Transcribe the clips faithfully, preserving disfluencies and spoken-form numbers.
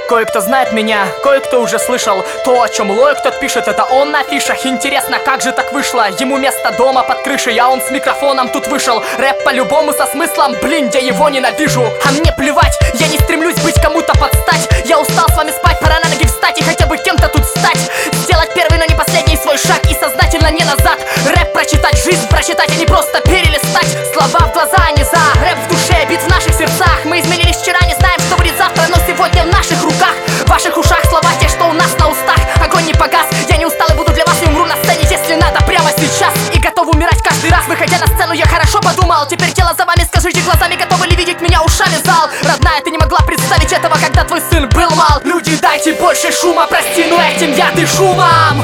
Кое-кто знает меня, кое-кто уже слышал то, о чем Лоик тот пишет, это он на афишах. Интересно, как же так вышло? Ему место дома под крышей, а он с микрофоном тут вышел. Рэп по-любому со смыслом, блин, я его ненавижу. А мне плевать, я не стремлюсь быть кому-то под стать. Я устал с вами спать, пора на ноги встать и хотя бы кем-то тут стать. Сделать первый, но не последний свой шаг и сознательно не назад. Рэп прочитать, жизнь прочитать, а не просто перелистать. Слова в глаза, а не за. Рэп в душе, бит в наших сердцах. Мы изменились вчера, не знаем, что будет завтра, но сегодня в наших руках. В ваших ушах слова те, что у нас на устах. Огонь не погас, я не устал и буду для вас и умру на сцене, если надо, прямо сейчас. И готов умирать каждый раз, выходя на сцену, я хорошо подумал. Теперь тело за вами, скажите глазами, готовы ли видеть меня ушами, зал? Родная, ты не могла представить этого, когда твой сын был мал. Люди, дайте больше шума, прости, но этим я дышу вам.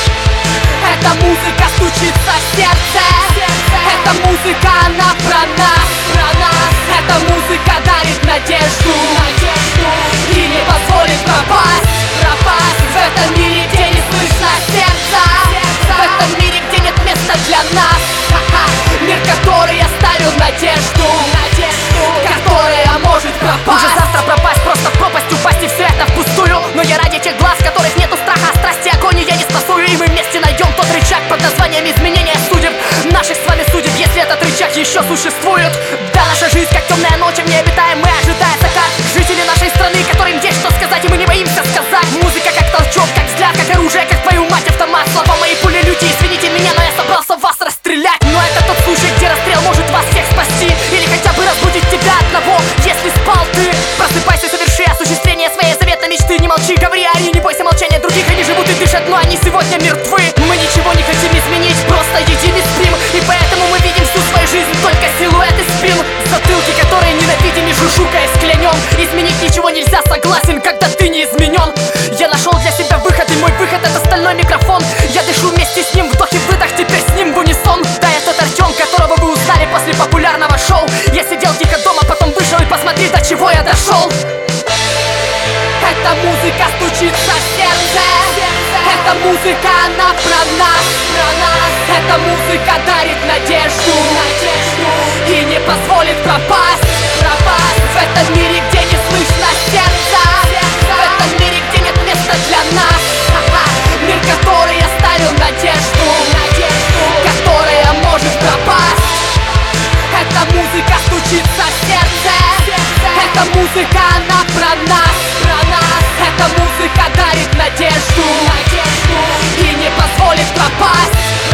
Эта музыка стучится в сердце. Эта музыка, она про нас, про нас. Эта музыка дарит надежду, надежду и не позволит пропасть, пропасть. В этом мире, где не слышно сердца, в этом мире, где нет места для нас. Мир, который оставил надежду, надежду, которая может пропасть. Уже завтра пропасть, просто в пропасть упасть, и все это впустую. Но я ради тех глаз, в которых нету страха, страсти, агонии я не спасую. И мы вместе найдем тот рычаг под названием изменения судеб. Наших с вами судеб, если этот рычаг еще существует. Да, наша жизнь как темная ночь, в необитаемой ожидает закат. Жители нашей страны, которым есть что сказать, и мы не боимся сказать. Музыка как толчок, как взгляд, как оружие, как твою мать автомат. Слова мои пули люди, извините меня, но я собрался вас расстрелять. Но это тот случай, где расстрел может вас всех спасти, или хотя бы разбудить тебя одного, если спал ты. Просыпайся, соверши осуществление своей заветной мечты. Не молчи, говори, ори, не бойся молчания других. Они живут и дышат, но они сегодня мертвы. Мы ничего не хотим изменить, просто едим и спим. И поэтому мы видим всю свою жизнь только силуэты спин. Затылки, которые ненавидим и жужжукаясь клянем. Изменить ничего нельзя, согласен, когда ты не изменен. Я нашел для себя выход, и мой выход это стальной микрофон. Я дышу вместе с ним, вдох и выдох, теперь с ним в унисон. Да, я тот Артем, которого вы узнали после популярного шоу. Я сидел тихо дома, потом вышел, и посмотри, до чего я дошел. Эта музыка стучится в сердце. Эта музыка, она про нас, про нас. Эта музыка дарит надежду, надежду и не позволит пропасть, пропасть. В этом мире, где не слышно сердца, в этом мире, где нет места для нас. Мир, который оставил надежду, надежду, которая может пропасть. Эта музыка стучится в сердце. Эта музыка, она про нас, про нас. Эта музыка дарит надежду, надежду и не позволит пропасть.